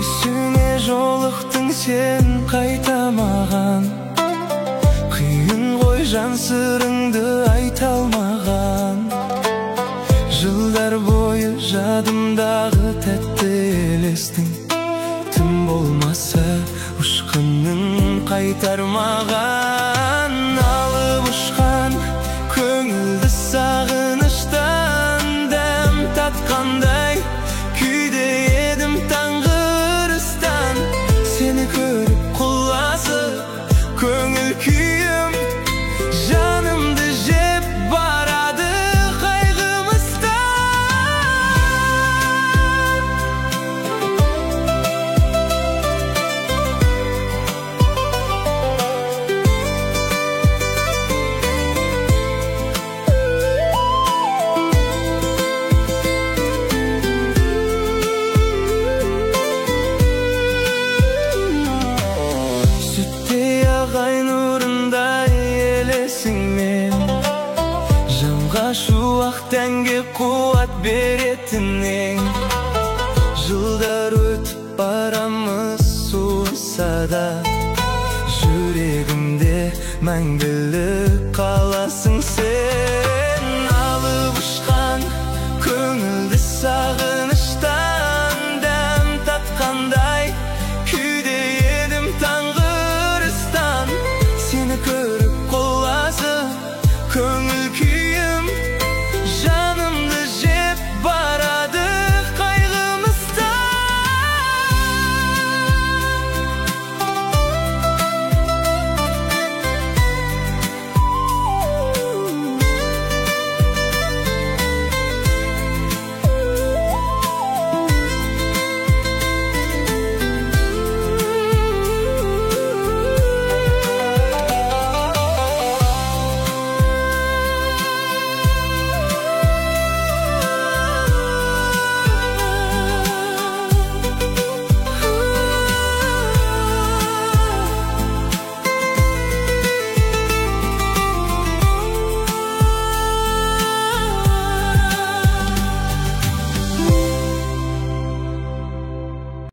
Түсіңе жолықтың сен қайтамаған, қиын ғой жан сырыңды айта алмаған. Жылдар бойы жадымдағы тәтті елестің, тым болмаса ұшқының қайтармаған. Алып ұшқан көңілді сағыныштан дәм татқандай күйде едім таңғы ырыстан. Сені көріп құлазып көңіл күйім жанымды жеп барады қайғымыздан. Сүттей ағай нұрындай елесің мен, жанға шуақ тәнге қуат беретін ең. Жылдар өтіп барамыз суыса да, жүрегімде мәңгілік қаласың сен.